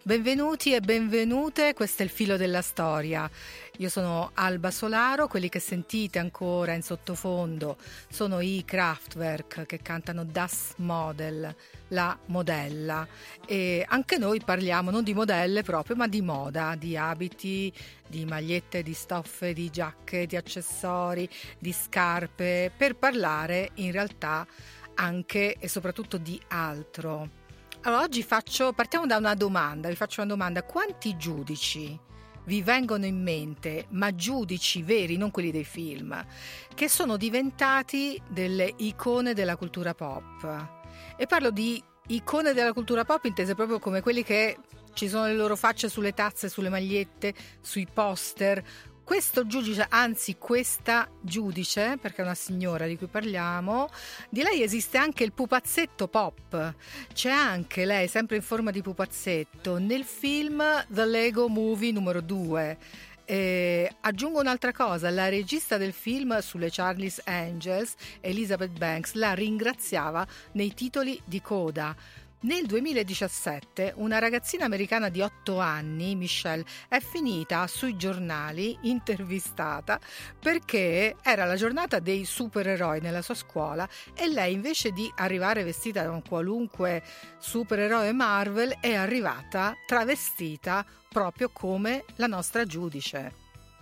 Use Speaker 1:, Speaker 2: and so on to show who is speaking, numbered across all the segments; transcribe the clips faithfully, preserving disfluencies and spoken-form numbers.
Speaker 1: Benvenuti e benvenute, questo è il filo della storia. Io sono Alba Solaro, quelli che sentite ancora in sottofondo sono i Kraftwerk che cantano Das Model, la modella. E anche noi parliamo non di modelle proprio, ma di moda, di abiti, di magliette, di stoffe, di giacche, di accessori, di scarpe, per parlare in realtà anche e soprattutto di altro. Allora, oggi faccio, partiamo da una domanda, vi faccio una domanda: quanti giudici vi vengono in mente, ma giudici veri, non quelli dei film, che sono diventati delle icone della cultura pop? E parlo di icone della cultura pop intese proprio come quelli che ci sono le loro facce sulle tazze, sulle magliette, sui poster. Questo giudice, anzi questa giudice, perché è una signora di cui parliamo, di lei esiste anche il pupazzetto pop. C'è anche lei, sempre in forma di pupazzetto, nel film The Lego Movie numero due. Eh, aggiungo un'altra cosa: la regista del film sulle Charlie's Angels, Elizabeth Banks, la ringraziava nei titoli di coda. Nel duemiladiciassette una ragazzina americana di otto anni, Michelle, è finita sui giornali intervistata perché era la giornata dei supereroi nella sua scuola e lei, invece di arrivare vestita da un qualunque supereroe Marvel, è arrivata travestita proprio come la nostra giudice.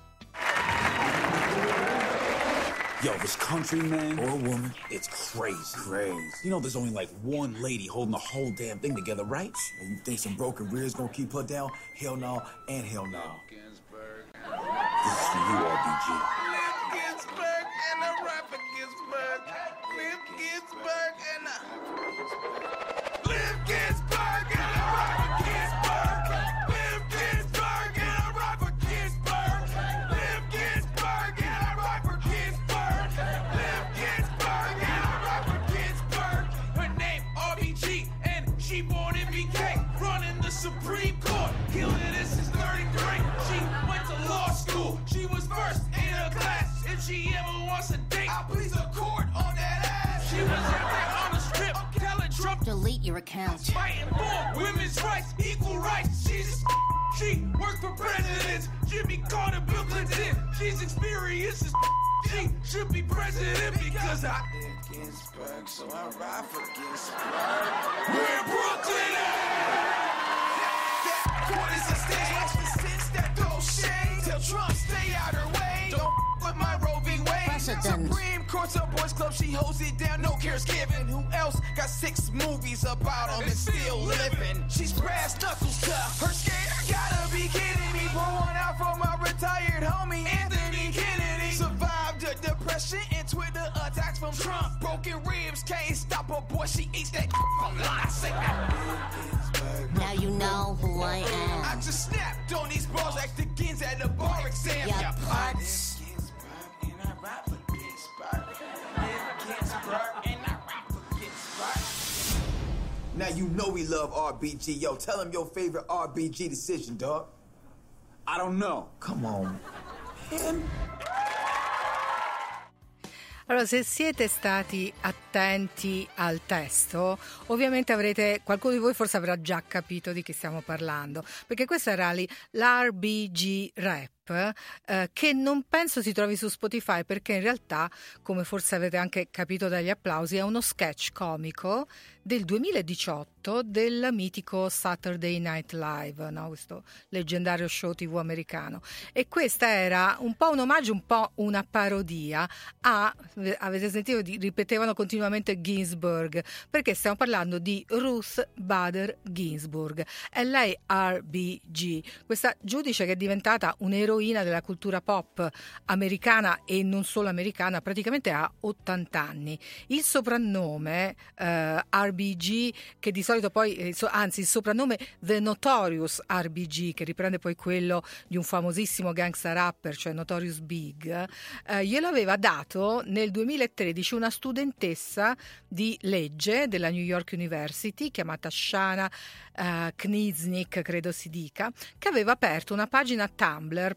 Speaker 2: Yo, this country man or woman, it's crazy. Crazy. You know there's only like one lady holding the whole damn thing together, right?
Speaker 3: And you think some broken rears gonna keep her down? Hell no, and hell no.
Speaker 2: This is for you, R B G.
Speaker 4: Live Ginsburg and a rapper Ginsburg. Live Ginsburg and a... Live Ginsburg and a rapper Ginsburg. Live Ginsburg and a rapper Ginsburg. Live Ginsburg and a rapper Ginsburg. Live Ginsburg and a rapper Ginsburg. Her name R B G and she born in B K. Running the Supreme Court. Killing this is thirty-three. She went to law school. She was first in her class. If she ever wants a date, I'll please the court on that ass. She was out there on the strip, telling Trump
Speaker 5: delete your account.
Speaker 4: Fighting for women's rights, equal rights. She's a she worked for presidents, Jimmy Carter, Bill Clinton. She's experienced as she should be president because I live Ginsburg, so I ride for Ginsburg. Where Brooklyn at? Court is a stage for sins that throw shade. Tell Trump stay out her way. Don't with my roving ways.
Speaker 5: President.
Speaker 4: Supreme Court's a boys club, she holds it down, no cares given. Who else got six movies about them and still living? She's brass knuckles tough. Her skater gotta be kidding me. Pour one out for my retired homie Anthony Kennedy. Survived the depression and Twitter attacks from Trump. Broken ribs can't stop her, boy. She eats that from line. Say that.
Speaker 5: Now you know who I am.
Speaker 4: I just snapped on these balls like the Gins at the bar exam.
Speaker 5: Yeah,
Speaker 4: Yeah,
Speaker 5: putz.
Speaker 3: Now you know we love R B G. Yo, tell him your favorite R B G decision, dog.
Speaker 2: I don't know.
Speaker 3: Come on. Him?
Speaker 1: Allora, se siete stati attenti al testo, ovviamente avrete, qualcuno di voi forse avrà già capito di chi stiamo parlando, perché questo era l'R B G Rap, eh, che non penso si trovi su Spotify, perché in realtà, come forse avete anche capito dagli applausi, è uno sketch comico del duemiladiciotto del mitico Saturday Night Live, no? Questo leggendario show tivù americano. E questa era un po' un omaggio, un po' una parodia a, avete sentito, ripetevano continuamente Ginsburg, perché stiamo parlando di Ruth Bader Ginsburg. È lei R B G, questa giudice che è diventata un'eroina della cultura pop americana e non solo americana, praticamente ha ottanta anni. Il soprannome eh, R B G, che di solito poi, eh, so, anzi il soprannome The Notorious R B G, che riprende poi quello di un famosissimo gangsta rapper, cioè Notorious Big, eh, glielo aveva dato nel duemilatredici una studentessa di legge della New York University chiamata Shana uh, Kniznik, credo si dica, che aveva aperto una pagina Tumblr proprio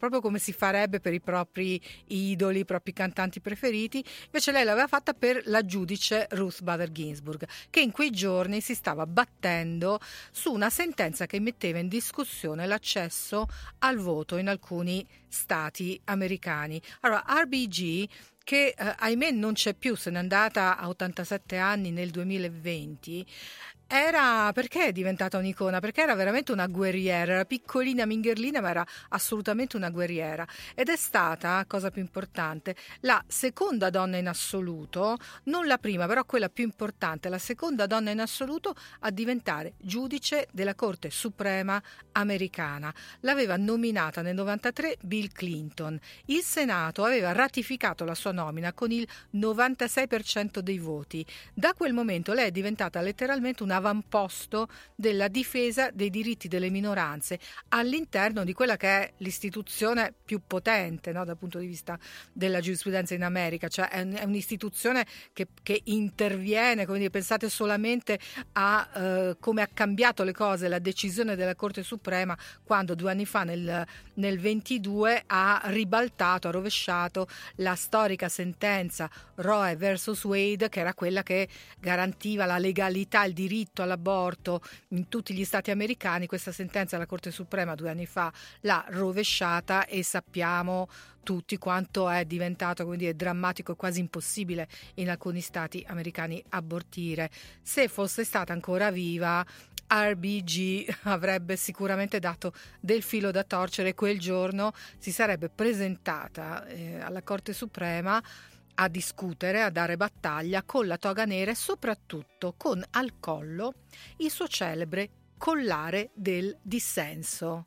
Speaker 1: proprio come si farebbe per i propri idoli, i propri cantanti preferiti. Invece lei l'aveva fatta per la giudice Ruth Bader Ginsburg, che in quei giorni si stava battendo su una sentenza che metteva in discussione l'accesso al voto in alcuni stati americani. Allora, R B G, che eh, ahimè non c'è più, se n'è andata a ottantasette anni nel duemilaventi, era, perché è diventata un'icona? Perché era veramente una guerriera, era piccolina, mingherlina, ma era assolutamente una guerriera, ed è stata, cosa più importante, la seconda donna in assoluto, non la prima, però quella più importante, la seconda donna in assoluto a diventare giudice della Corte Suprema americana. L'aveva nominata nel novantatré Bill Clinton. Il Senato aveva ratificato la sua nomina con il novantasei per cento dei voti. Da quel momento lei è diventata letteralmente una avamposto della difesa dei diritti delle minoranze all'interno di quella che è l'istituzione più potente, no, dal punto di vista della giurisprudenza in America, cioè è, è un'istituzione che, che interviene, come dire, pensate solamente a eh, come ha cambiato le cose la decisione della Corte Suprema quando due anni fa nel, nel ventidue ha ribaltato, ha rovesciato la storica sentenza Roe versus Wade, che era quella che garantiva la legalità, il diritto all'aborto in tutti gli stati americani. Questa sentenza la Corte Suprema due anni fa l'ha rovesciata e sappiamo tutti quanto è diventato, come dire, drammatico e quasi impossibile in alcuni stati americani abortire. Se fosse stata ancora viva, R B G avrebbe sicuramente dato del filo da torcere. Quel giorno si sarebbe presentata eh, alla Corte Suprema a discutere, a dare battaglia con la toga nera e soprattutto con al collo il suo celebre collare del dissenso.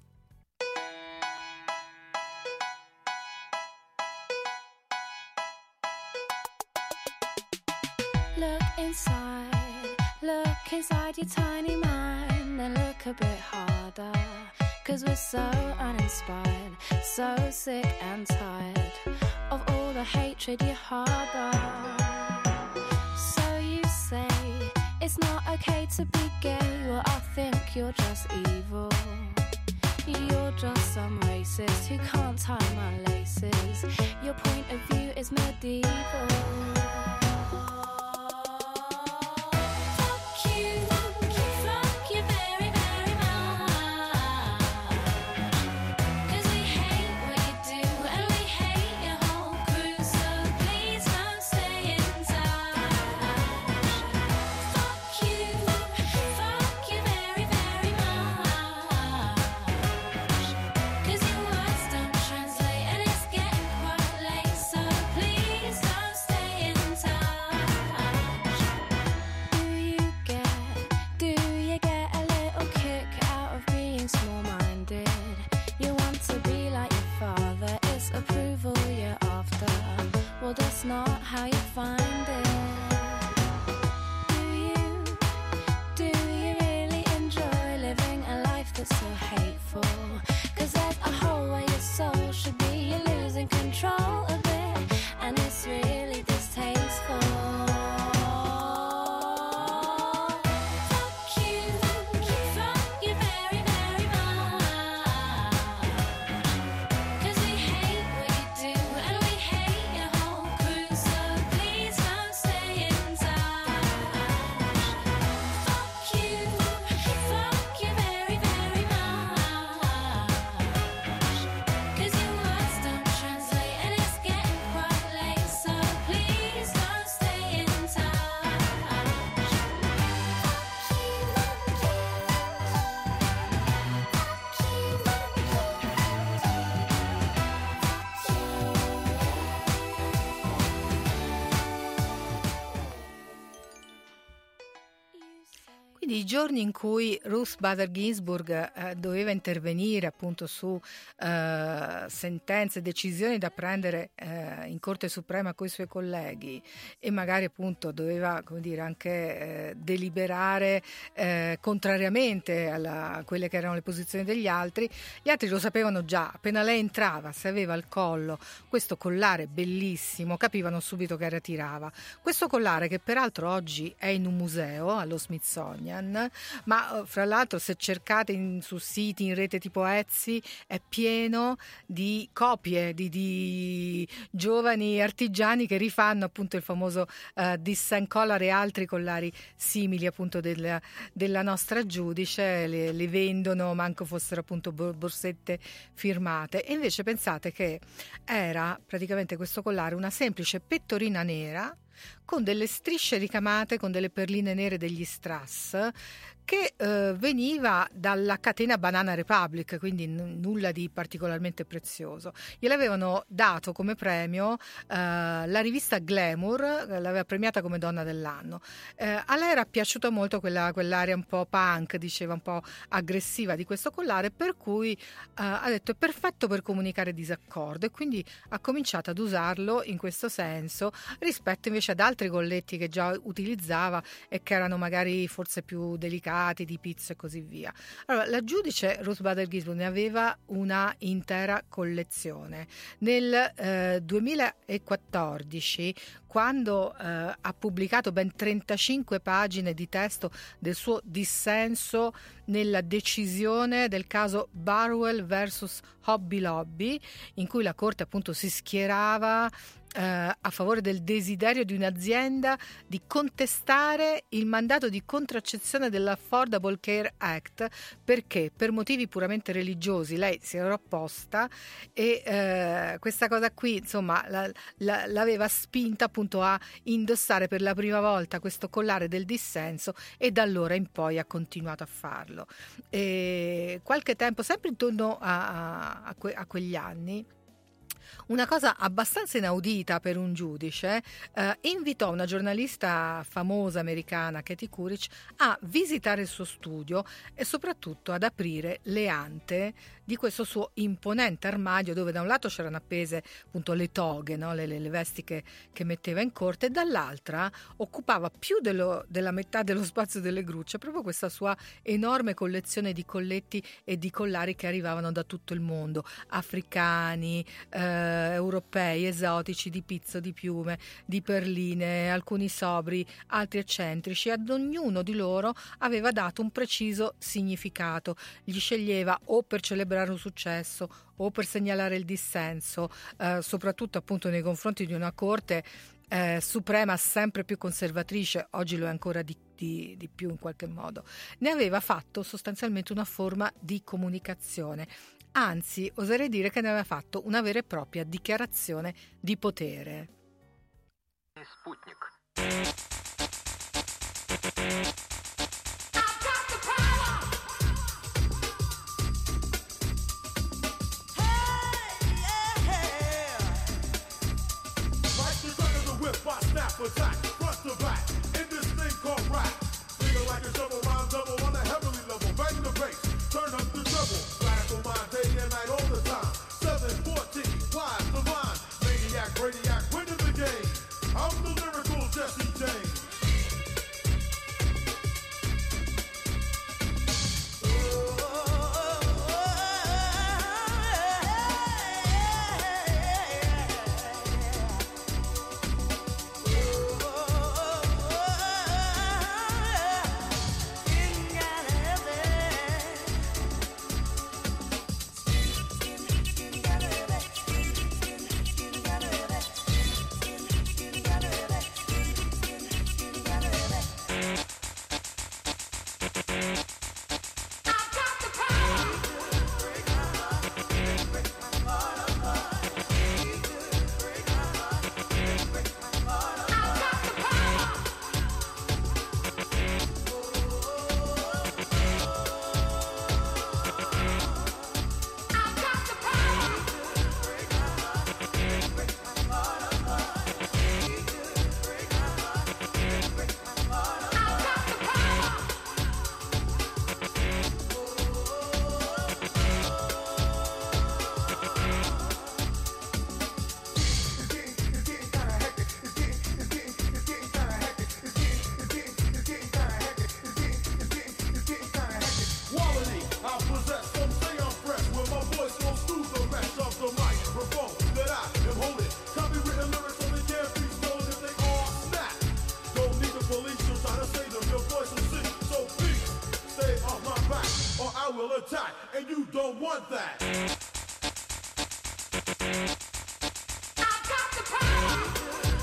Speaker 6: Look inside, look inside your tiny mind and look a bit harder, 'cause we're so uninspired, so sick and tired of all the hatred you harbor. So you say it's not okay to be gay, well I think you're just evil. You're just some racist who can't tie my laces. Your point of view is medieval. That's not how you find it. Do you, do you really enjoy living a life that's so hateful? 'Cause there's a hole where your soul should be. You're losing control a bit, and it's really distasteful. Fuck you, fuck you very, very much. 'Cause we hate what you do, and we hate your whole crew, so please don't stay in touch. Fuck you, fuck you very, very much. 'Cause your words don't translate, and it's getting quite late, so please don't stay in touch.
Speaker 1: Quindi i giorni in cui Ruth Bader Ginsburg eh, doveva intervenire appunto su eh, sentenze, decisioni da prendere eh, in Corte Suprema con i suoi colleghi, e magari appunto doveva, come dire, anche eh, deliberare eh, contrariamente alla, a quelle che erano le posizioni degli altri, gli altri lo sapevano già. Appena lei entrava, se aveva al collo questo collare bellissimo, capivano subito che ritirava. Questo collare, che peraltro oggi è in un museo allo Smithsonian, Dylan, ma fra l'altro se cercate in, su siti in rete tipo Etsy è pieno di copie di, di giovani artigiani che rifanno appunto il famoso uh, Dyson Collar e altri collari simili appunto del, della nostra giudice, le, le vendono manco fossero appunto borsette firmate. E invece pensate che era praticamente questo collare una semplice pettorina nera con delle strisce ricamate con delle perline nere degli strass, che eh, veniva dalla catena Banana Republic, quindi n- nulla di particolarmente prezioso. Gliel'avevano dato come premio eh, la rivista Glamour, l'aveva premiata come donna dell'anno. Eh, a lei era piaciuta molto quella, quell'area un po' punk, diceva un po' aggressiva di questo collare, per cui eh, ha detto è perfetto per comunicare disaccordo, e quindi ha cominciato ad usarlo in questo senso rispetto invece ad altri colletti che già utilizzava e che erano magari forse più delicati, di pizzo e così via. Allora, la giudice Ruth Bader Ginsburg ne aveva una intera collezione. Nel eh, duemilaquattordici, quando eh, ha pubblicato ben trentacinque pagine di testo del suo dissenso nella decisione del caso Burwell versus Hobby Lobby, in cui la Corte appunto si schierava eh, a favore del desiderio di un'azienda di contestare il mandato di contraccezione dell'Affordable Care Act, perché per motivi puramente religiosi lei si era opposta e eh, questa cosa qui insomma la, la, l'aveva spinta appunto a indossare per la prima volta questo collare del dissenso, e da allora in poi ha continuato a farlo. E qualche tempo, sempre intorno a, a, que, a quegli anni, una cosa abbastanza inaudita per un giudice, eh, invitò una giornalista famosa americana, Katie Couric, a visitare il suo studio e soprattutto ad aprire le ante di questo suo imponente armadio, dove da un lato c'erano appese appunto le toghe, no? le, le, le vesti che, che metteva in corte, e dall'altra occupava più dello, della metà dello spazio delle grucce proprio questa sua enorme collezione di colletti e di collari che arrivavano da tutto il mondo, africani, eh, europei, esotici, di pizzo, di piume, di perline, alcuni sobri, altri eccentrici. Ad ognuno di loro aveva dato un preciso significato, gli sceglieva o per celebrare un successo o per segnalare il dissenso, eh, soprattutto appunto nei confronti di una corte eh, suprema sempre più conservatrice, oggi lo è ancora di, di, di più in qualche modo. Ne aveva fatto sostanzialmente una forma di comunicazione. Anzi, oserei dire che ne aveva fatto una vera e propria dichiarazione di potere.
Speaker 7: Sputnik.
Speaker 4: Attack, front to back, in this thing called rap. Feel like a double rhyme double on a heavenly level. Bang the bass, turn up the treble. Radical mind day and night all the time. seven fourteen, wise, divine. Maniac, radiac, winning the game. I'm the lyrical Jesse James. attack, and you don't want that.
Speaker 6: I've got the power.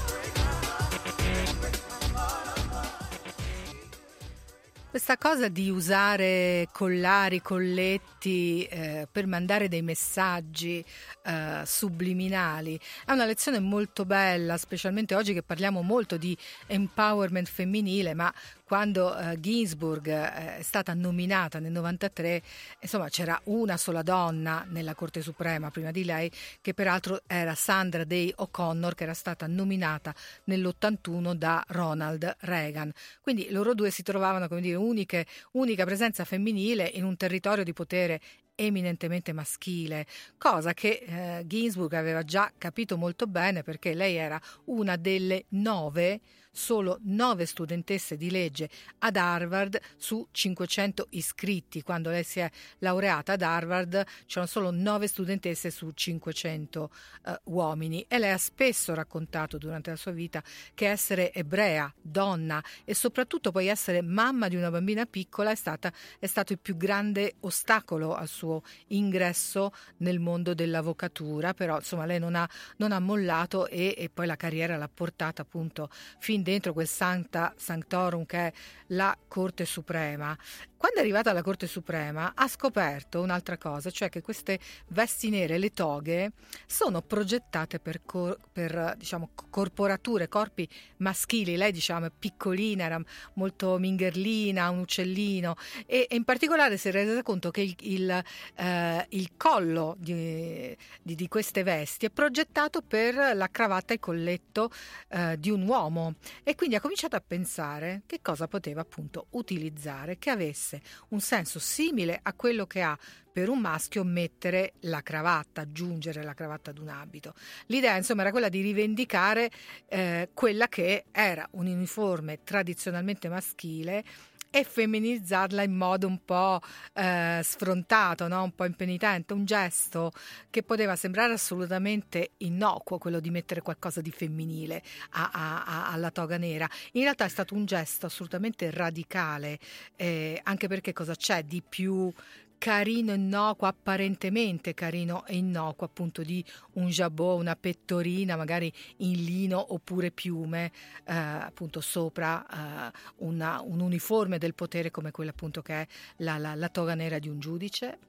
Speaker 1: Questa cosa di usare collari, colletti eh, per mandare dei messaggi eh, subliminali è una lezione molto bella, specialmente oggi che parliamo molto di empowerment femminile, ma quando eh, Ginsburg eh, è stata nominata nel novantatré, insomma c'era una sola donna nella Corte Suprema prima di lei, che peraltro era Sandra Day O'Connor, che era stata nominata nell'ottantuno da Ronald Reagan. Quindi loro due si trovavano, come dire, uniche, unica presenza femminile in un territorio di potere eminentemente maschile, cosa che eh, Ginsburg aveva già capito molto bene, perché lei era una delle nove solo nove studentesse di legge ad Harvard su cinquecento iscritti. Quando lei si è laureata ad Harvard c'erano solo nove studentesse su cinquecento eh, uomini, e lei ha spesso raccontato durante la sua vita che essere ebrea, donna e soprattutto poi essere mamma di una bambina piccola è, stata, è stato il più grande ostacolo al suo ingresso nel mondo dell'avvocatura. Però insomma lei non ha, non ha mollato e, e poi la carriera l'ha portata appunto fin dentro quel Sancta Sanctorum che è la Corte Suprema. Quando è arrivata alla Corte Suprema ha scoperto un'altra cosa, cioè che queste vesti nere, le toghe, sono progettate per, cor- per diciamo corporature, corpi maschili. Lei diciamo è piccolina, era molto mingherlina, un uccellino, e, e in particolare si è resa conto che il, il, eh, il collo di, di, di queste vesti è progettato per la cravatta e il colletto eh, di un uomo, e quindi ha cominciato a pensare che cosa poteva appunto utilizzare che avesse un senso simile a quello che ha per un maschio mettere la cravatta, aggiungere la cravatta ad un abito. L'idea insomma era quella di rivendicare eh, quella che era un uniforme tradizionalmente maschile e femminilizzarla in modo un po' eh, sfrontato, no? Un po' impenitente, un gesto che poteva sembrare assolutamente innocuo, quello di mettere qualcosa di femminile a, a, a, alla toga nera. In realtà è stato un gesto assolutamente radicale, eh, anche perché cosa c'è di più carino e innocuo, apparentemente carino e innocuo, appunto, di un jabot, una pettorina magari in lino oppure piume, eh, appunto sopra eh, una, un uniforme del potere come quella appunto che è la, la, la toga nera di un giudice.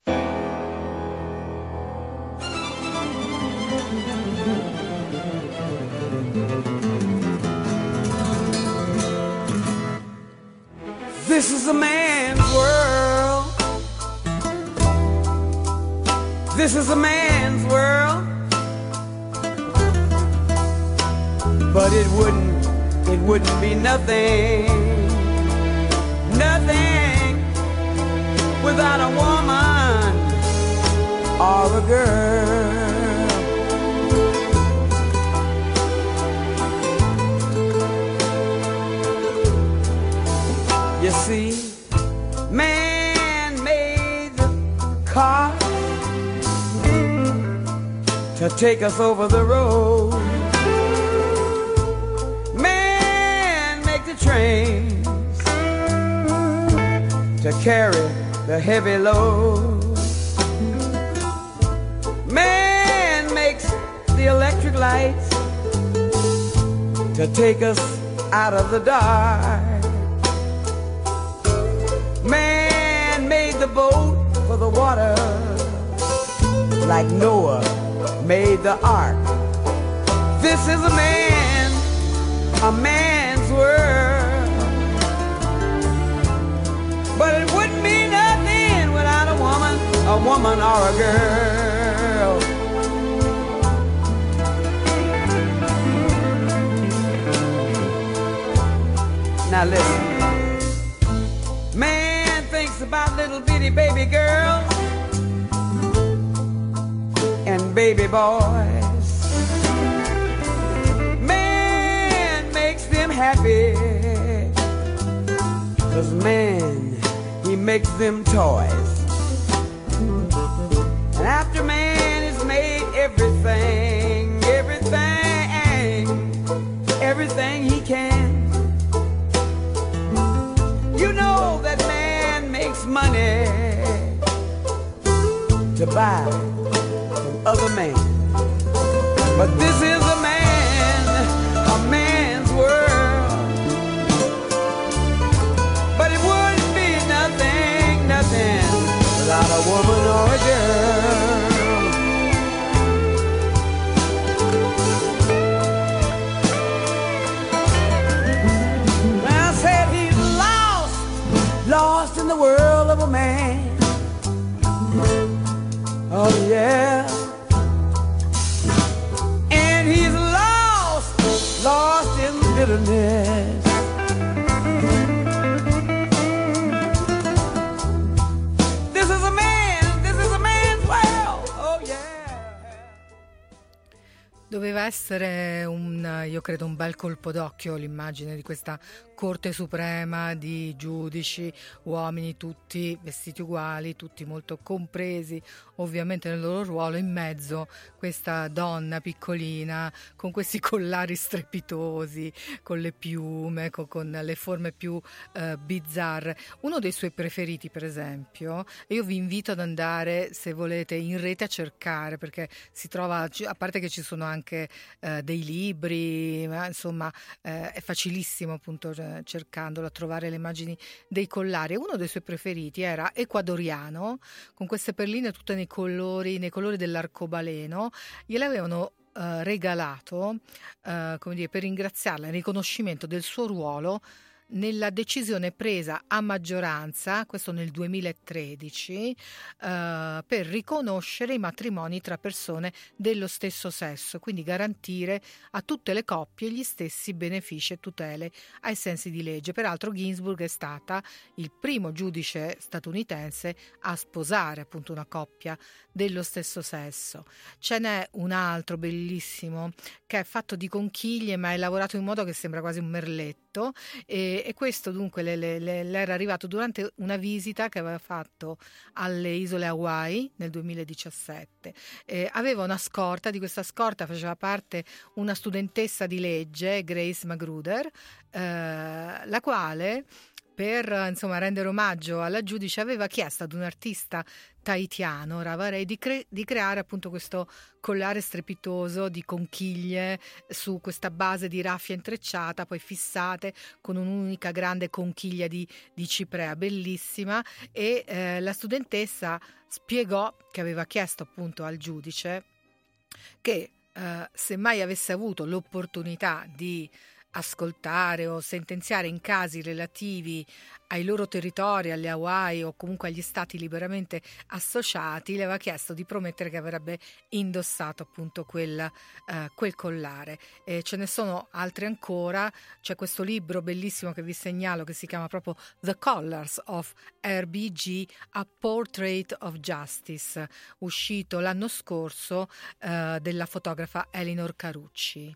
Speaker 7: This is a man's world. This is a man's world, but it wouldn't, it wouldn't be nothing, nothing without a woman or a girl. You see, man made the car to take us over the road. Man make the trains to carry the heavy load. Man makes the electric lights to take us out of the dark. Man made the boat for the water, like Noah made the ark. This is a man, a man's world, but it wouldn't be nothing without a woman, a woman or a girl. Now listen, man thinks about little bitty baby girls and baby boys. Man makes them happy, 'cause man, he makes them toys. And after man has made everything, everything, everything he can, you know that man makes money to buy from other men. But this is a man, a man's world. But it wouldn't be nothing, nothing without a woman or a girl. Well, I said he's lost, lost in the world of a man. Oh yeah. And he's lost, lost in bitterness. This is a man, this is a man's world. Oh yeah.
Speaker 1: Doveva essere un, io credo, un bel colpo d'occhio l'immagine di questa Corte Suprema di giudici, uomini tutti vestiti uguali, tutti molto compresi ovviamente nel loro ruolo, in mezzo questa donna piccolina con questi collari strepitosi, con le piume, con, con le forme più eh, bizzarre. Uno dei suoi preferiti, per esempio, e io vi invito ad andare, se volete, in rete a cercare, perché si trova, a parte che ci sono anche eh, dei libri, ma insomma eh, è facilissimo appunto cercandolo a trovare le immagini dei collari. Uno dei suoi preferiti era ecuadoriano, con queste perline tutte nei colori, nei colori dell'arcobaleno. Gliele avevano eh, regalato eh, come dire, per ringraziarla in riconoscimento del suo ruolo nella decisione presa a maggioranza, questo nel duemilatredici, eh, per riconoscere i matrimoni tra persone dello stesso sesso, quindi garantire a tutte le coppie gli stessi benefici e tutele ai sensi di legge. Peraltro Ginsburg è stata il primo giudice statunitense a sposare appunto una coppia dello stesso sesso. Ce n'è un altro bellissimo che è fatto di conchiglie, ma è lavorato in modo che sembra quasi un merletto, e E, e questo dunque le, le, le, le era arrivato durante una visita che aveva fatto alle isole Hawaii nel duemiladiciassette. Eh, aveva una scorta, di questa scorta faceva parte una studentessa di legge, Grace Magruder, eh, la quale, per insomma rendere omaggio alla giudice, aveva chiesto ad un artista tahitiano, Ravarei, di, cre- di creare appunto questo collare strepitoso di conchiglie su questa base di raffia intrecciata, poi fissate con un'unica grande conchiglia di, di ciprea, bellissima. E eh, la studentessa spiegò che aveva chiesto appunto al giudice che eh, se mai avesse avuto l'opportunità di ascoltare o sentenziare in casi relativi ai loro territori, alle Hawaii o comunque agli stati liberamente associati, le aveva chiesto di promettere che avrebbe indossato appunto quel, eh, quel collare. E ce ne sono altri ancora. C'è questo libro bellissimo che vi segnalo che si chiama proprio The Collars of R B G, A Portrait of Justice, uscito l'anno scorso, eh, della fotografa Elinor Carucci.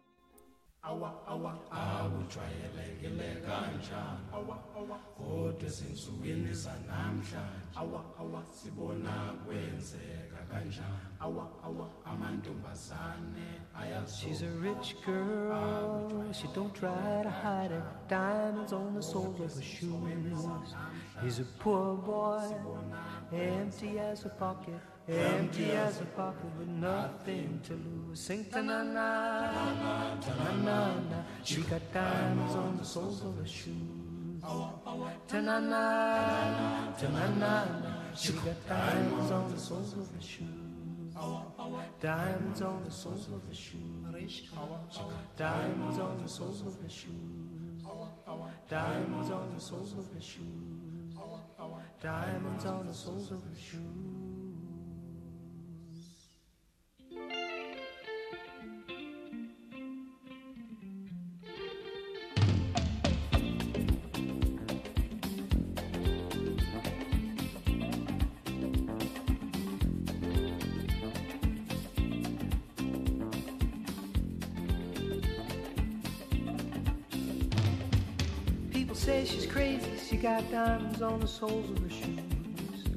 Speaker 8: Awa awa awujwayelekile kanjani awa awa kodwa sensukwini zanamhlanje awa awa sibona kwenzeka kanjani awa awa amantombazane ayazo.
Speaker 9: She's a rich girl, she don't try to hide it, diamonds on the soles of her shoes. He's a poor boy, empty as a pocket, empty as a pocket with nothing to lose. Sing ta-na-na, ta-na-na-na, she got diamonds on the soles of her shoes. Ta-na-na, ta-na-na-na, she got diamonds on the soles of her shoes. Diamonds on the soles of her shoes. Diamonds on the soles of her shoes. Diamonds on the soles of her shoes. Diamonds on the soles of her shoes. Say she's crazy, she got diamonds on the soles of her shoes.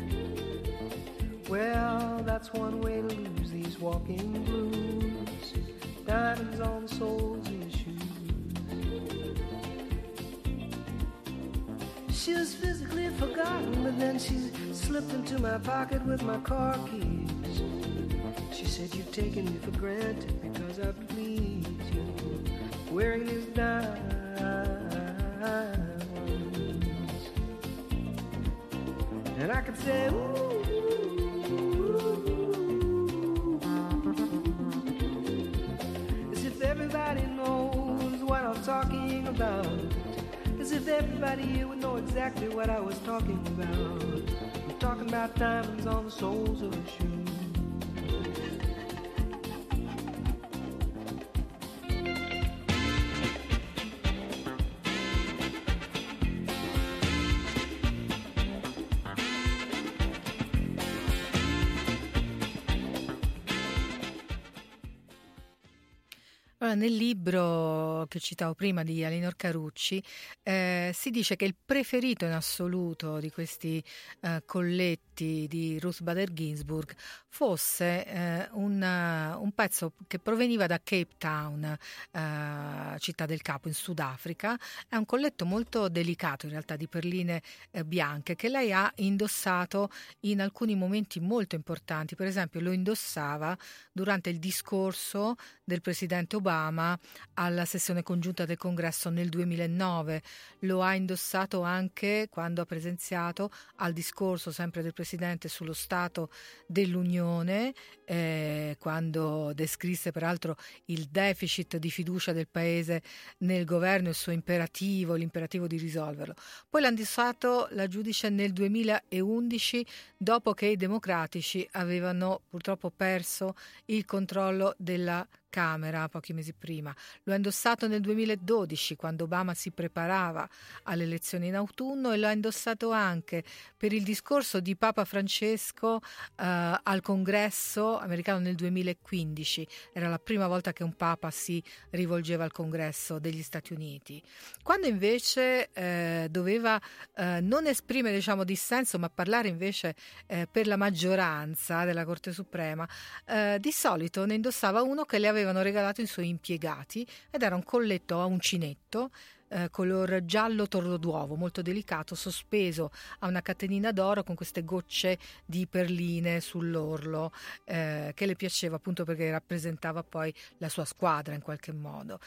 Speaker 9: Well, that's one way to lose these walking blues. Diamonds on the soles of your shoes. She was physically forgotten, but then she slipped into my pocket with my car keys. She said, you've taken me for granted because I please you, wearing these diamonds. And I could say, ooh, as if everybody knows what I'm talking about. As if everybody here would know exactly what I was talking about. I'm talking about diamonds on the soles of her shoes.
Speaker 1: Nel libro che citavo prima di Alinor Carucci eh, si dice che il preferito in assoluto di questi eh, colletti di Ruth Bader Ginsburg fosse eh, un, un pezzo che proveniva da Cape Town, eh, città del capo in Sudafrica. È un colletto molto delicato in realtà, di perline eh, bianche, che lei ha indossato in alcuni momenti molto importanti. Per esempio lo indossava durante il discorso del presidente Obama alla sessione congiunta del Congresso nel duemilanove, lo ha indossato anche quando ha presenziato al discorso sempre del Presidente sullo Stato dell'Unione, eh, quando descrisse peraltro il deficit di fiducia del Paese nel governo, il suo imperativo, l'imperativo di risolverlo. Poi l'ha indossato la giudice nel duemilaundici, dopo che i democratici avevano purtroppo perso il controllo della Camera pochi mesi prima. Lo ha indossato nel duemiladodici, quando Obama si preparava alle elezioni in autunno, e lo ha indossato anche per il discorso di Papa Francesco eh, al Congresso americano nel duemilaquindici. Era la prima volta che un Papa si rivolgeva al Congresso degli Stati Uniti. Quando invece eh, doveva eh, non esprimere, diciamo, dissenso, ma parlare invece eh, per la maggioranza della Corte Suprema, eh, di solito ne indossava uno che le aveva avevano regalato i suoi impiegati, ed era un colletto a uncinetto eh, color giallo torlo d'uovo, molto delicato, sospeso a una catenina d'oro con queste gocce di perline sull'orlo, eh, che le piaceva appunto perché rappresentava poi la sua squadra in qualche modo.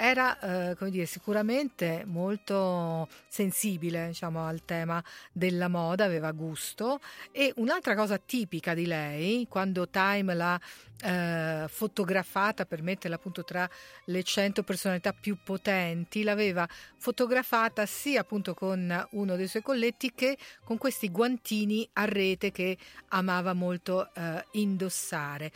Speaker 1: Era eh, come dire, sicuramente molto sensibile, diciamo, al tema della moda, aveva gusto. E un'altra cosa tipica di lei, quando Time l'ha eh, fotografata per metterla appunto tra le cento personalità più potenti, l'aveva fotografata sia appunto con uno dei suoi colletti che con questi guantini a rete che amava molto eh, indossare.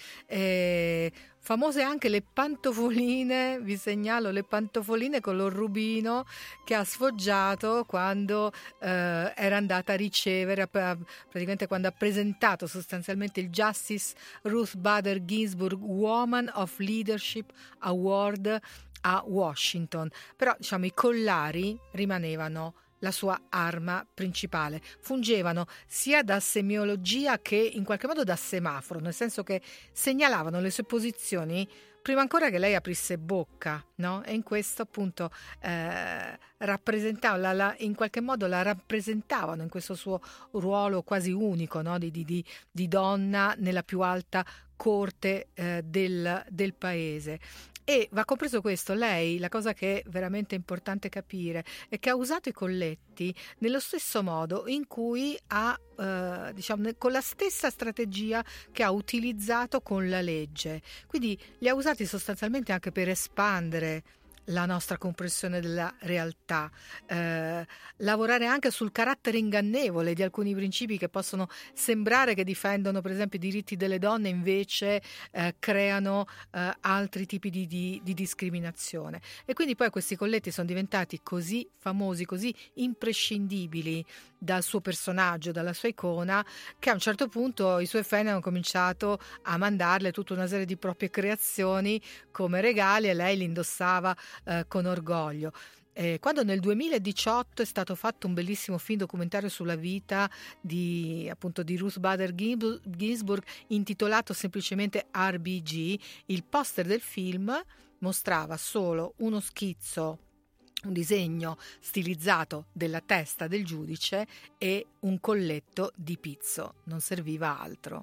Speaker 1: Eh, famose anche le pantofoline, vi segnalo le pantofoline color rubino che ha sfoggiato quando eh, era andata a ricevere, praticamente quando ha presentato sostanzialmente il Justice Ruth Bader Ginsburg Woman of Leadership Award a Washington. Però diciamo i collari rimanevano la sua arma principale, fungevano sia da semiologia che in qualche modo da semaforo, nel senso che segnalavano le sue posizioni prima ancora che lei aprisse bocca, no? E in questo appunto eh, rappresentavano, la, la, in qualche modo la rappresentavano in questo suo ruolo quasi unico, no? di, di, di, di donna nella più alta corte eh, del, del paese. E va compreso questo, lei, la cosa che è veramente importante capire è che ha usato i colletti nello stesso modo in cui ha, eh, diciamo, con la stessa strategia che ha utilizzato con la legge. Quindi li ha usati sostanzialmente anche per espandere la nostra comprensione della realtà, eh, lavorare anche sul carattere ingannevole di alcuni principi che possono sembrare che difendono per esempio i diritti delle donne, invece eh, creano eh, altri tipi di, di, di discriminazione. E quindi poi questi colletti sono diventati così famosi, così imprescindibili dal suo personaggio, dalla sua icona, che a un certo punto i suoi fan hanno cominciato a mandarle tutta una serie di proprie creazioni come regali, e lei li indossava eh, con orgoglio. Eh, quando nel duemiladiciotto è stato fatto un bellissimo film documentario sulla vita di, appunto, di Ruth Bader Ginsburg, intitolato semplicemente R B G, il poster del film mostrava solo uno schizzo un disegno stilizzato della testa del giudice e un colletto di pizzo, non serviva altro.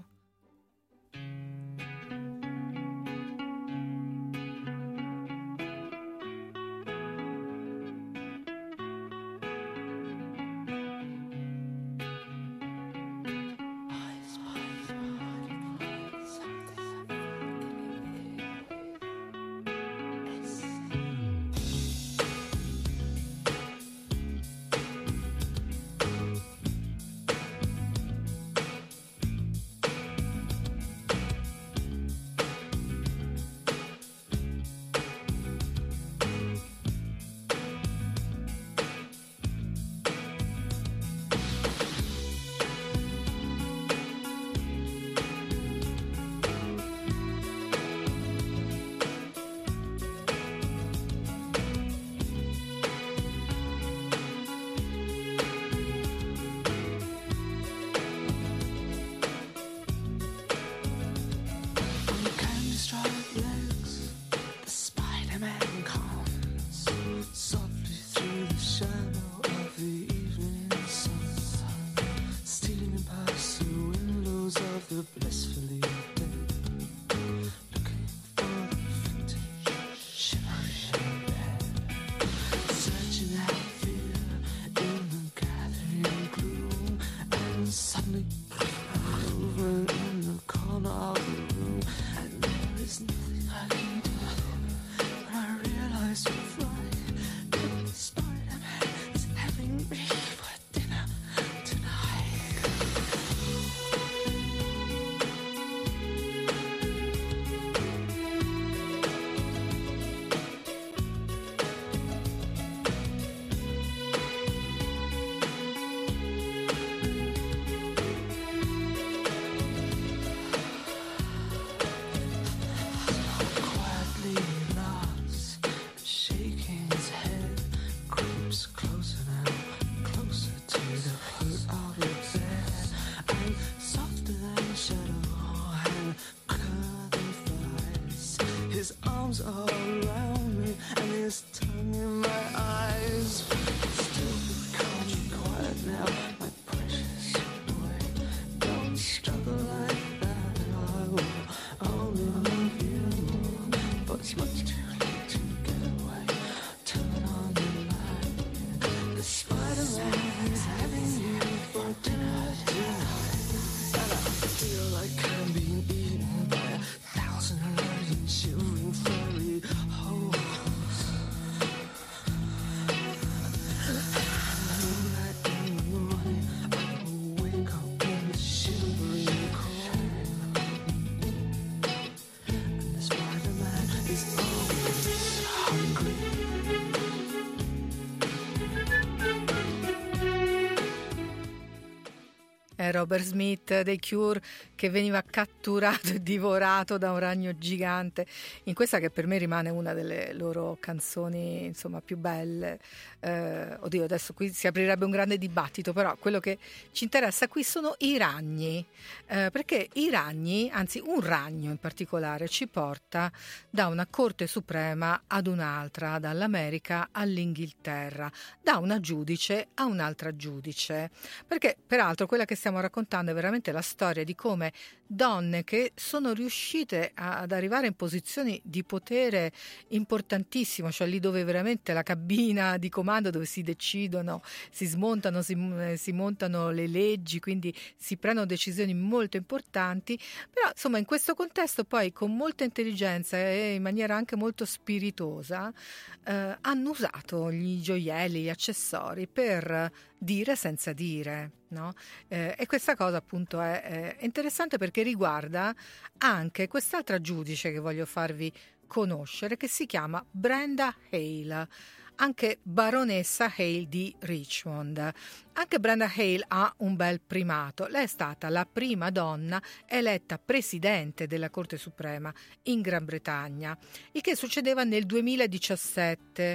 Speaker 1: Robert Smith dei Cure che veniva catturato e divorato da un ragno gigante in questa che per me rimane una delle loro canzoni insomma più belle. Eh, oddio, adesso qui si aprirebbe un grande dibattito, però quello che ci interessa qui sono i ragni, eh, perché i ragni, anzi un ragno in particolare, ci porta da una Corte Suprema ad un'altra, dall'America all'Inghilterra, da una giudice a un'altra giudice, perché peraltro quella che stiamo raccontando è veramente la storia di come donne che sono riuscite a, ad arrivare in posizioni di potere importantissimo, cioè lì dove veramente la cabina di comando, dove si decidono, si smontano, si, si montano le leggi, quindi si prendono decisioni molto importanti, però insomma in questo contesto poi con molta intelligenza e in maniera anche molto spiritosa eh, hanno usato gli gioielli, gli accessori per dire senza dire, no? Eh, e questa cosa appunto è, è interessante perché riguarda anche quest'altra giudice che voglio farvi conoscere, che si chiama Brenda Hale, anche baronessa Hale di Richmond. Anche Brenda Hale ha un bel primato. Lei è stata la prima donna eletta presidente della Corte Suprema in Gran Bretagna, il che succedeva nel duemiladiciassette,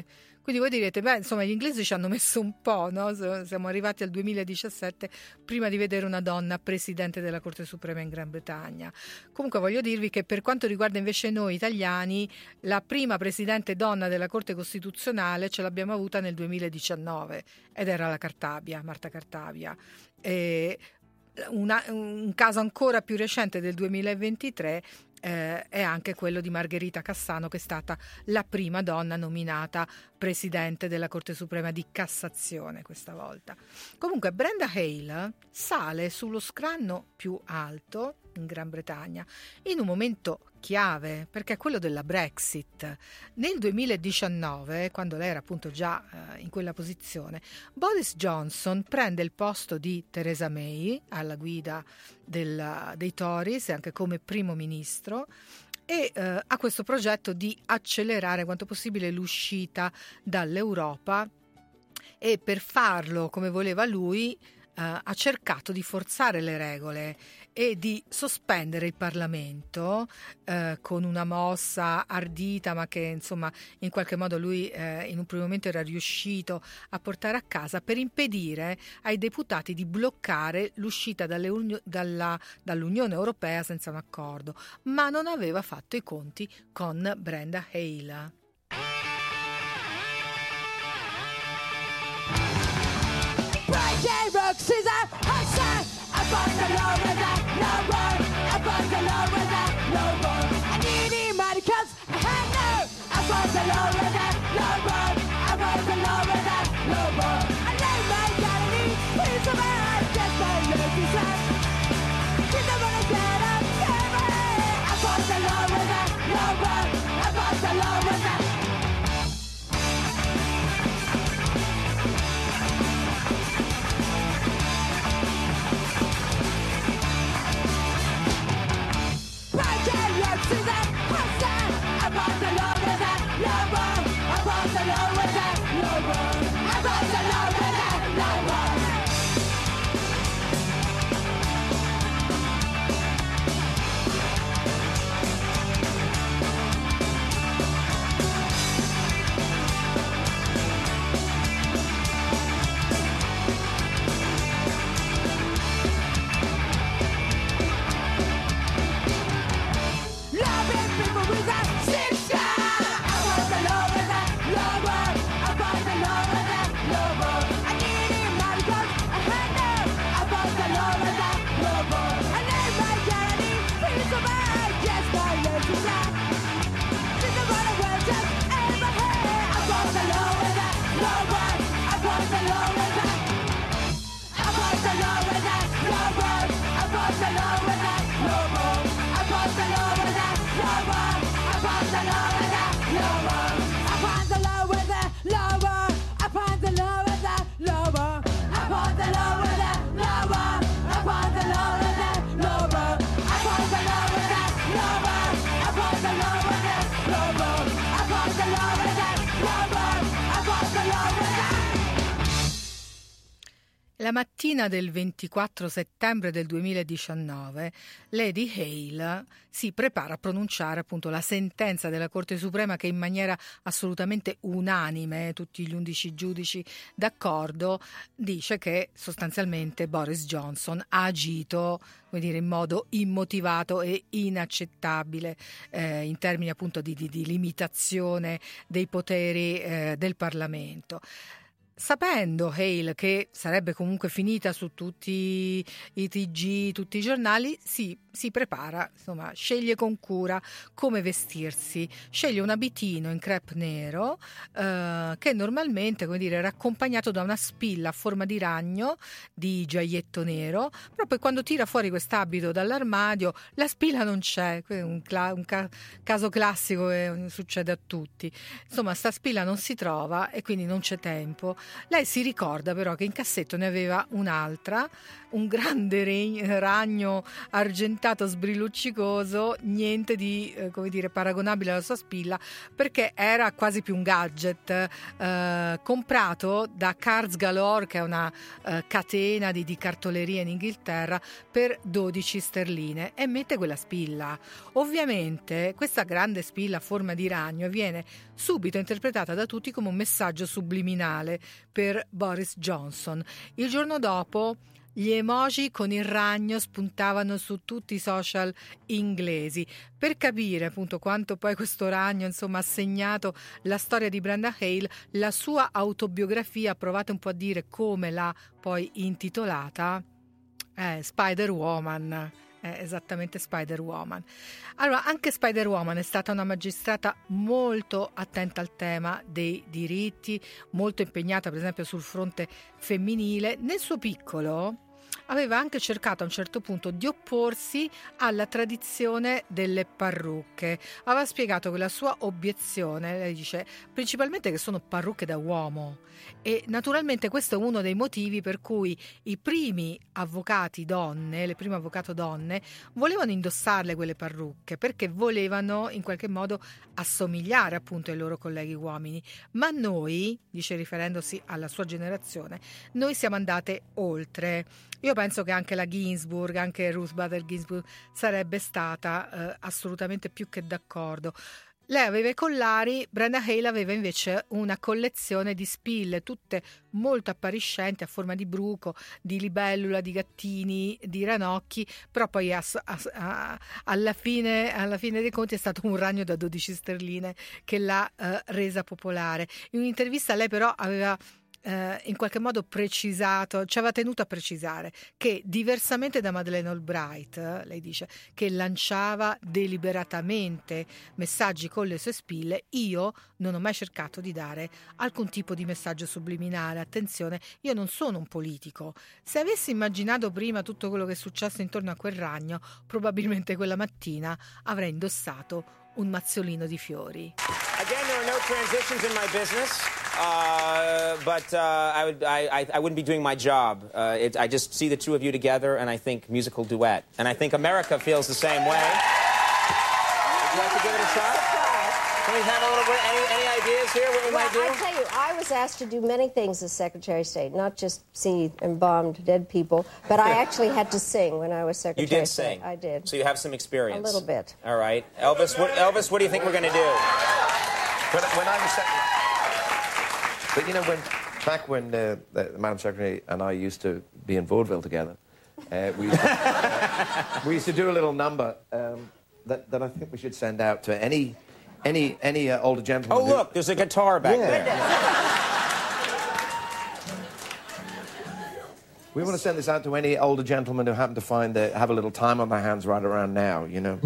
Speaker 1: Quindi voi direte, beh, insomma, gli inglesi ci hanno messo un po', no? Siamo arrivati al duemiladiciassette prima di vedere una donna presidente della Corte Suprema in Gran Bretagna. Comunque voglio dirvi che per quanto riguarda invece noi italiani, la prima presidente donna della Corte Costituzionale ce l'abbiamo avuta nel duemiladiciannove ed era la Cartabia, Marta Cartabia. E una, un caso ancora più recente del duemilaventitré Eh, è anche quello di Margherita Cassano, che è stata la prima donna nominata presidente della Corte Suprema di Cassazione questa volta. Comunque Brenda Hale sale sullo scranno più alto in Gran Bretagna in un momento chiave, perché è quello della Brexit. Nel duemiladiciannove, quando lei era appunto già eh, in quella posizione, Boris Johnson prende il posto di Theresa May alla guida del, dei Tories, anche come primo ministro, e eh, ha questo progetto di accelerare quanto possibile l'uscita dall'Europa, e per farlo come voleva lui Uh, ha cercato di forzare le regole e di sospendere il Parlamento uh, con una mossa ardita, ma che insomma in qualche modo lui uh, in un primo momento era riuscito a portare a casa, per impedire ai deputati di bloccare l'uscita dalle uni- dalla, dall'Unione Europea senza un accordo, ma non aveva fatto i conti con Brenda Hale.
Speaker 10: Rock, scissor, hustler. I bought the law with that, no more. I bought the law with that, no more. I need him, mighty cuts, I had no. I bought the law with that, no more. I bought the law with that, no more. I lay my galley, please of my heart, just my lazy son. She's the one I get up, I bought the law with that, no more. I bought the law with that.
Speaker 1: La mattina del ventiquattro settembre del duemiladiciannove Lady Hale si prepara a pronunciare appunto la sentenza della Corte Suprema, che in maniera assolutamente unanime, tutti gli undici giudici d'accordo, dice che sostanzialmente Boris Johnson ha agito, come dire, in modo immotivato e inaccettabile eh, in termini appunto di, di, di limitazione dei poteri eh, del Parlamento. Sapendo Hale che sarebbe comunque finita su tutti i T G, tutti i giornali, si, si prepara, insomma, sceglie con cura come vestirsi, sceglie un abitino in crepe nero eh, che normalmente, come dire, era accompagnato da una spilla a forma di ragno di giaietto nero, però poi quando tira fuori quest'abito dall'armadio la spilla non c'è, un, cla- un ca- caso classico che succede a tutti, insomma sta spilla non si trova e quindi non c'è tempo Lei si ricorda però che in cassetto ne aveva un'altra, un grande re- ragno argentato sbrilluccicoso, niente di eh, come dire paragonabile alla sua spilla, perché era quasi più un gadget eh, comprato da Cards Galore, che è una eh, catena di, di cartoleria in Inghilterra, per dodici sterline, e mette quella spilla. Ovviamente questa grande spilla a forma di ragno viene subito interpretata da tutti come un messaggio subliminale per Boris Johnson. Il giorno dopo gli emoji con il ragno spuntavano su tutti i social inglesi, per capire appunto quanto poi questo ragno insomma ha segnato la storia di Brenda Hale. La sua autobiografia, provate un po' a dire come l'ha poi intitolata, è Spider-Woman. È esattamente Spider-Woman. Allora, anche Spider-Woman è stata una magistrata molto attenta al tema dei diritti, molto impegnata per esempio sul fronte femminile. Nel suo piccolo aveva anche cercato a un certo punto di opporsi alla tradizione delle parrucche. Aveva spiegato che la sua obiezione, lei dice, principalmente che sono parrucche da uomo, e naturalmente questo è uno dei motivi per cui i primi avvocati donne, le prime avvocato donne, volevano indossarle quelle parrucche, perché volevano in qualche modo assomigliare appunto ai loro colleghi uomini. Ma noi, dice riferendosi alla sua generazione, noi siamo andate oltre. Io penso che anche la Ginsburg, anche Ruth Bader Ginsburg sarebbe stata eh, assolutamente più che d'accordo. Lei aveva i collari, Brenda Hale aveva invece una collezione di spille, tutte molto appariscenti, a forma di bruco, di libellula, di gattini, di ranocchi, però poi a, a, a, alla, fine, alla fine dei conti è stato un ragno da dodici sterline che l'ha eh, resa popolare. In un'intervista lei però aveva Eh, in qualche modo precisato, ci aveva tenuto a precisare che diversamente da Madeleine Albright, eh, lei dice, che lanciava deliberatamente messaggi con le sue spille, io non ho mai cercato di dare alcun tipo di messaggio subliminale. Attenzione, io non sono un politico. Se avessi immaginato prima tutto quello che è successo intorno a quel ragno, probabilmente quella mattina avrei indossato un mazzolino di fiori.
Speaker 11: Again, there are no transitions in my business. Uh, but uh, I would I, I wouldn't be doing my job. Uh, it, I just see the two of you together, and I think musical duet. And I think America feels the same way. Would you like to give it a shot? Can we have a little bit? Any, any ideas here? What we
Speaker 12: well,
Speaker 11: might do?
Speaker 12: I tell you, I was asked to do many things as Secretary of State, not just see embalmed dead people, but I actually had to sing when I was Secretary.
Speaker 11: You did
Speaker 12: of State.
Speaker 11: sing.
Speaker 12: I did.
Speaker 11: So you have some experience.
Speaker 12: A little bit.
Speaker 11: All right, Elvis. What, Elvis, what do you think we're going to do?
Speaker 13: When, when I was Secretary. But you know, when back when uh, the Madam Secretary and I used to be in vaudeville together, uh, we, used to, uh, we used to do a little number um, that, that I think we should send out to any any any uh, older gentleman.
Speaker 11: Oh,
Speaker 13: who...
Speaker 11: look, there's a guitar back
Speaker 13: yeah.
Speaker 11: there.
Speaker 13: We want to send this out to any older gentlemen who happen to find that have a little time on their hands right around now, you know.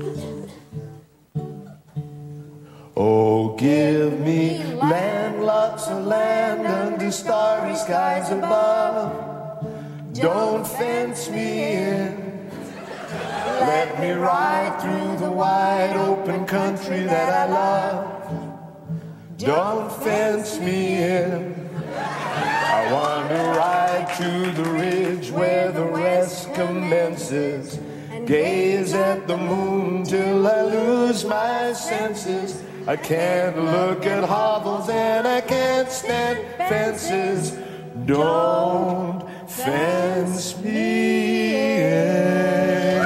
Speaker 13: Oh, give me land, lots of land under starry skies above. Don't fence me in. Let me ride through the wide open country that I love. Don't fence me in. I want to ride to the ridge where the rest commences. Gaze at the moon till I lose my senses. I can't look at hovels and I can't stand fences. Don't fence me in.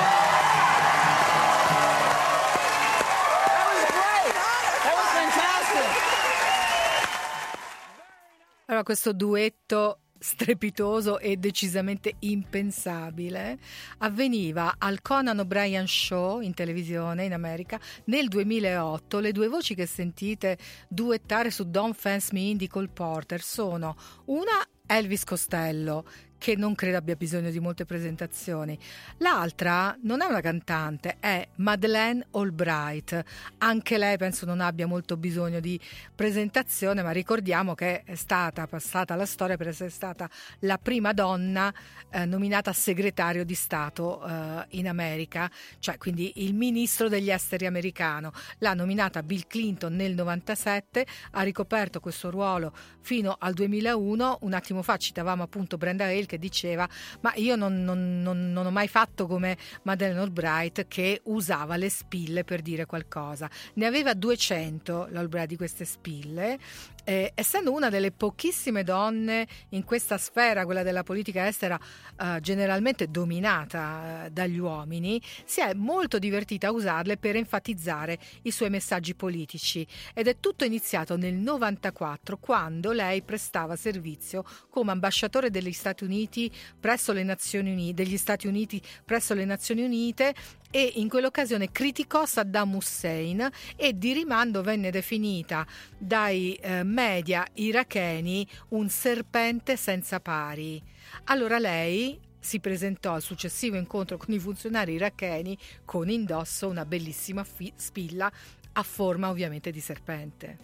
Speaker 11: That was great. That was fantastic.
Speaker 1: Allora, questo duetto strepitoso e decisamente impensabile avveniva al Conan O'Brien Show in televisione in America nel duemilaotto. Le due voci che sentite duettare su Don't Fence Me In di Cole Porter sono una Elvis Costello, che non credo abbia bisogno di molte presentazioni. L'altra non è una cantante, è Madeleine Albright. Anche lei penso non abbia molto bisogno di presentazione, ma ricordiamo che è stata passata alla storia per essere stata la prima donna eh, nominata segretario di Stato eh, in America, cioè quindi il ministro degli esteri americano. L'ha nominata Bill Clinton nel novantasette, ha ricoperto questo ruolo fino al duemilauno. Un attimo fa citavamo appunto Brenda Hale che diceva: ma io non, non, non, non ho mai fatto come Madeleine Albright, che usava le spille per dire qualcosa. Ne aveva duecento l'Albright di queste spille, eh, essendo una delle pochissime donne in questa sfera, quella della politica estera, eh, generalmente dominata eh, dagli uomini, si è molto divertita a usarle per enfatizzare i suoi messaggi politici, ed è tutto iniziato nel novantaquattro, quando lei prestava servizio come ambasciatore degli Stati Uniti presso le Nazioni Unite, degli Stati Uniti presso le Nazioni Unite, e in quell'occasione criticò Saddam Hussein e di rimando venne definita dai eh, media iracheni un serpente senza pari. Allora lei si presentò al successivo incontro con i funzionari iracheni con indosso una bellissima fi- spilla a forma ovviamente di serpente.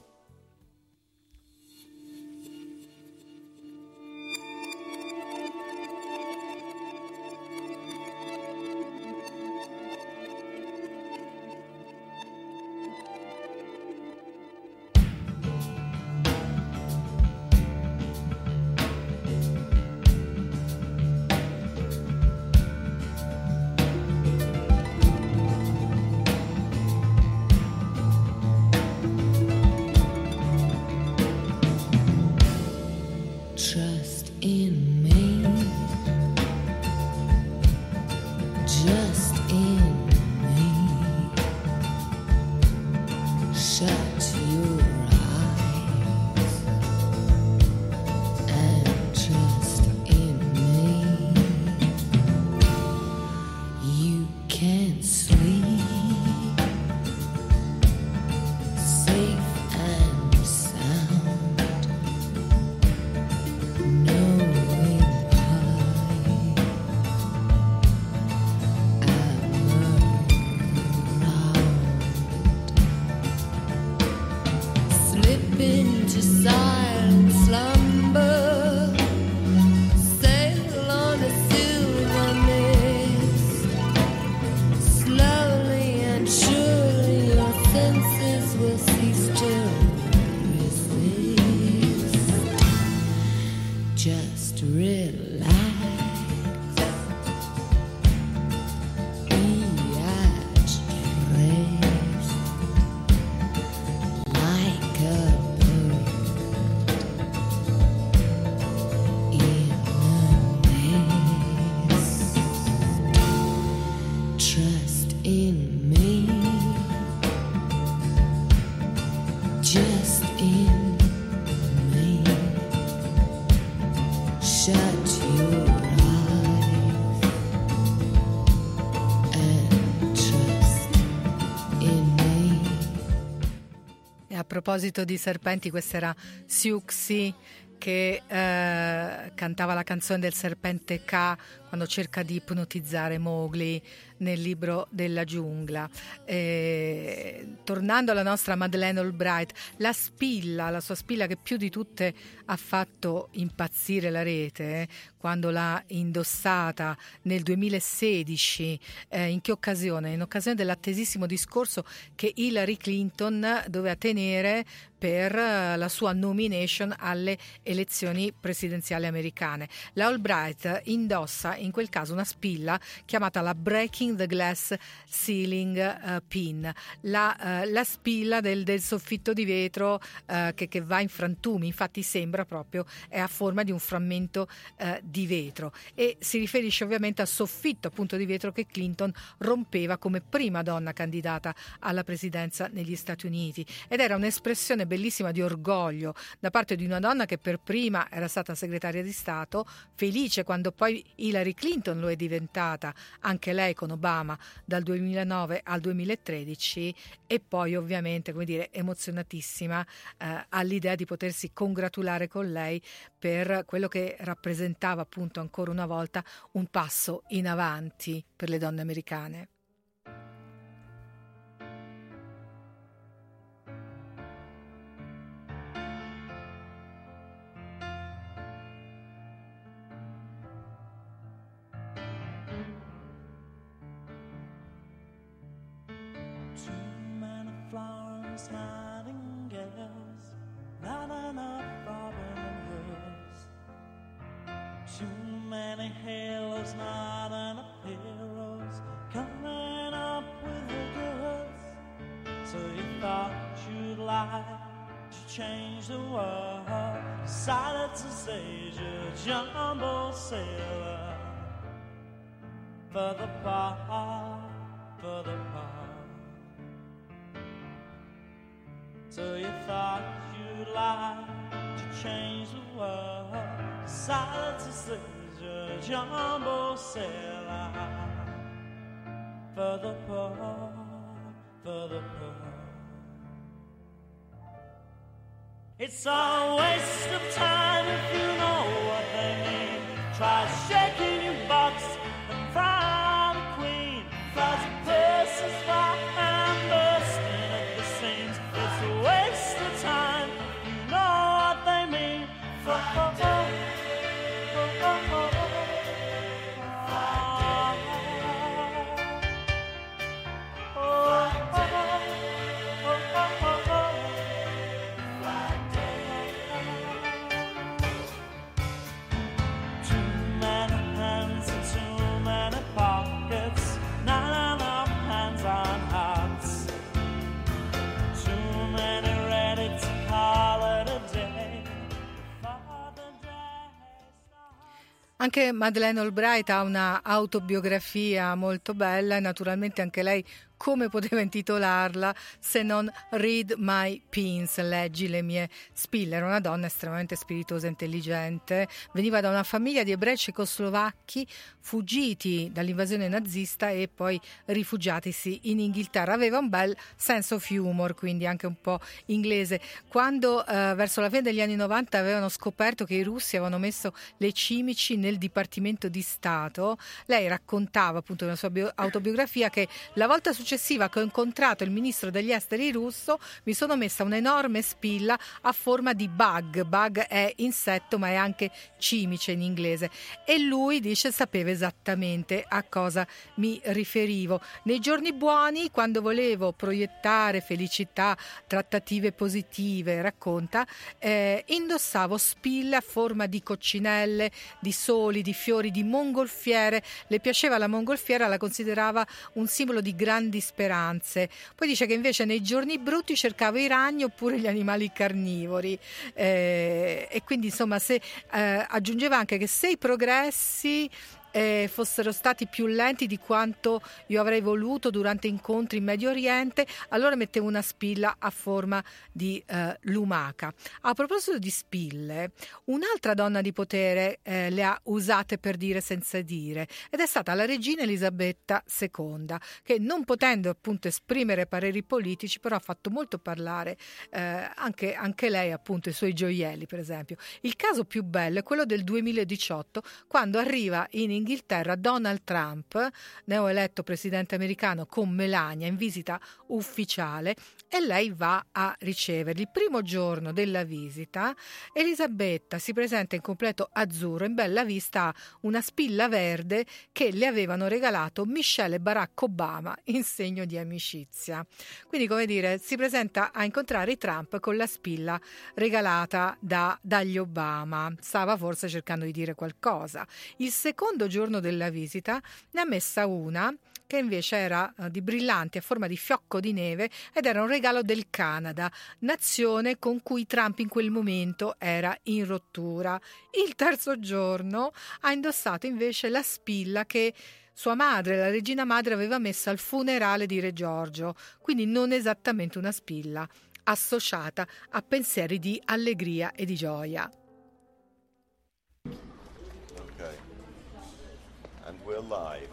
Speaker 14: Trust in me, just in me. Shut your eyes and trust in me. You can sleep safe and sound. Into silent slumber, sail on a silver mist. Slowly and surely your senses will cease to resist. Just relax, be at rest, like a trust in me, just in me. Shut your eyes and trust in me.
Speaker 1: E a proposito di serpenti, questa era Siouxsie che eh, cantava la canzone del serpente K quando cerca di ipnotizzare Mowgli nel libro della giungla. E, tornando alla nostra Madeleine Albright, la spilla, la sua spilla che più di tutte ha fatto impazzire la rete, eh, quando l'ha indossata nel duemilasedici, eh, in che occasione? In occasione dell'attesissimo discorso che Hillary Clinton doveva tenere per la sua nomination alle elezioni presidenziali americane. La Albright indossa in quel caso una spilla chiamata la Breaking the Glass Ceiling uh, Pin, la, uh, la spilla del, del soffitto di vetro uh, che, che va in frantumi. Infatti sembra proprio, è a forma di un frammento uh, di vetro, e si riferisce ovviamente al soffitto appunto di vetro che Clinton rompeva come prima donna candidata alla presidenza negli Stati Uniti, ed era un'espressione bellissima di orgoglio da parte di una donna che per prima era stata segretaria di Stato, felice quando poi Hillary Clinton lo è diventata, anche lei con Obama dal duemilanove al duemilatredici, e poi ovviamente, come dire, emozionatissima eh, all'idea di potersi congratulare con lei per quello che rappresentava appunto ancora una volta un passo in avanti per le donne americane.
Speaker 15: Nightingales, not enough Robin Hoods. Too many halos, not enough heroes coming up with the goods. So you thought you'd like to change the world, decided to stage a jumbo sailor for the bar, for the bar. So you thought you'd like to change the world, decided to stage a jumbo sailor for the poor, for the poor. It's a waste of time if you know what they mean. Try shaking your box and fry the queen. Flies a person's fire and bursting at the seams. It's a waste of time, you know what they mean. For oh, oh, oh, oh, oh, too many hands and too many pockets, not enough hands on hearts. Too many ready to call it a day.
Speaker 1: Anche Madeleine Albright ha una autobiografia molto bella e naturalmente anche lei come poteva intitolarla se non Read My Pins, leggi le mie spille. Era una donna estremamente spiritosa e intelligente, veniva da una famiglia di ebrei cecoslovacchi fuggiti dall'invasione nazista e poi rifugiatisi in Inghilterra. Aveva un bel sense of humor, quindi anche un po' inglese. Quando eh, verso la fine degli anni novanta avevano scoperto che i russi avevano messo le cimici nel Dipartimento di Stato, lei raccontava appunto nella sua bio- autobiografia che la volta successiva che ho incontrato il ministro degli esteri russo mi sono messa un'enorme spilla a forma di bug. Bug è insetto ma è anche cimice in inglese, e lui dice sapeva esattamente a cosa mi riferivo. Nei giorni buoni, quando volevo proiettare felicità, trattative positive, racconta, eh, indossavo spille a forma di coccinelle, di soli, di fiori, di mongolfiere. Le piaceva la mongolfiera, la considerava un simbolo di grandi speranze. Poi dice che invece nei giorni brutti cercavo i ragni oppure gli animali carnivori, eh, e quindi insomma se eh, aggiungeva anche che se i progressi Eh, fossero stati più lenti di quanto io avrei voluto durante incontri in Medio Oriente, allora mettevo una spilla a forma di eh, lumaca. A proposito di spille, un'altra donna di potere eh, le ha usate per dire senza dire, ed è stata la regina Elisabetta seconda, che non potendo appunto esprimere pareri politici però ha fatto molto parlare eh, anche, anche lei, appunto i suoi gioielli per esempio. Il caso più bello è quello del duemiladiciotto, quando arriva in Inghilterra Donald Trump, neoeletto presidente americano, con Melania in visita ufficiale, e lei va a riceverli. Il primo giorno della visita Elisabetta si presenta in completo azzurro, in bella vista ha una spilla verde che le avevano regalato Michelle e Barack Obama in segno di amicizia. Quindi, come dire, si presenta a incontrare i Trump con la spilla regalata da, dagli Obama. Stava forse cercando di dire qualcosa. Il secondo giorno della visita ne ha messa una che invece era uh, di brillanti a forma di fiocco di neve ed era un regalo del Canada, nazione con cui Trump in quel momento era in rottura. Il terzo giorno ha indossato invece la spilla che sua madre, la regina madre, aveva messo al funerale di Re Giorgio, quindi non esattamente una spilla associata a pensieri di allegria e di gioia.
Speaker 16: Okay. And we're live.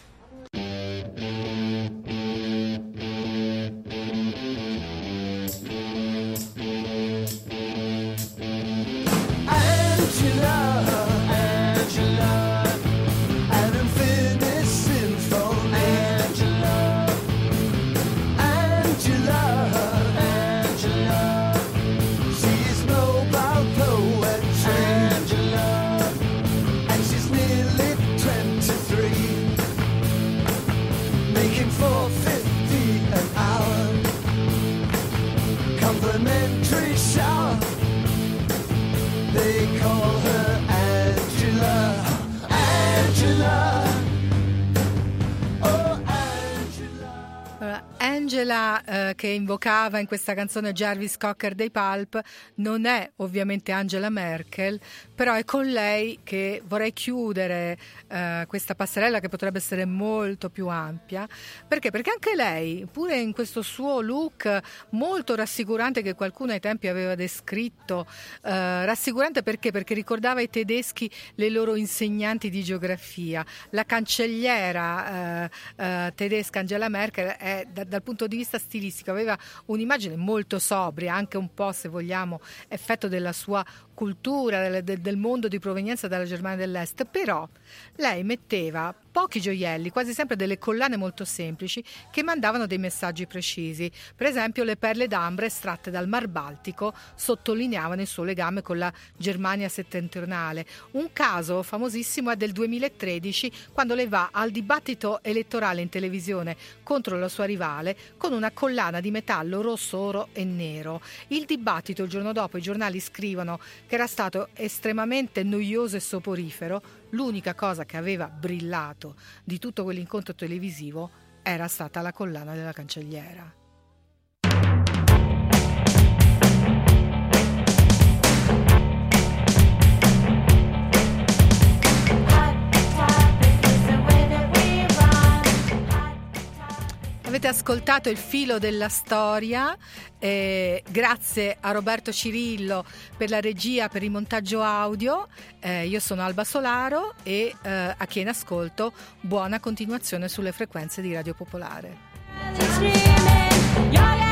Speaker 13: Angela, Angela, an infinite symphony. Angela, Angela, Angela, she's mobile poetry. Angela, and she's nearly twenty-three, making four fifty an hour, complimentary shower. They call her Angela, Angela, oh Angela.
Speaker 1: Allora, Angela, eh, che invocava in questa canzone Jarvis Cocker dei Pulp, non è ovviamente Angela Merkel, però è con lei che vorrei chiudere eh, questa passerella, che potrebbe essere molto più ampia. Perché? Perché anche lei, pure in questo suo look molto rassicurante che qualcuno ai tempi aveva descritto, eh, rassicurante perché? Perché ricordava ai tedeschi le loro insegnanti di geografia. La cancelliera eh, eh, tedesca Angela Merkel è, da, dal punto di vista stilistico, aveva un'immagine molto sobria, anche un po', se vogliamo, effetto della sua cultura, del, del mondo di provenienza dalla Germania dell'Est, però lei metteva pochi gioielli, quasi sempre delle collane molto semplici che mandavano dei messaggi precisi. Per esempio, le perle d'ambra estratte dal Mar Baltico sottolineavano il suo legame con la Germania settentrionale. Un caso famosissimo è del duemilatredici, quando lei va al dibattito elettorale in televisione contro la sua rivale con una collana di metallo rosso, oro e nero. Il dibattito, il giorno dopo, i giornali scrivono che era stato estremamente noioso e soporifero. L'unica cosa che aveva brillato di tutto quell'incontro televisivo era stata la collana della cancelliera. Avete ascoltato Il filo della storia, eh, grazie a Roberto Cirillo per la regia, per il montaggio audio. Eh, io sono Alba Solaro e eh, a chi è in ascolto buona continuazione sulle frequenze di Radio Popolare.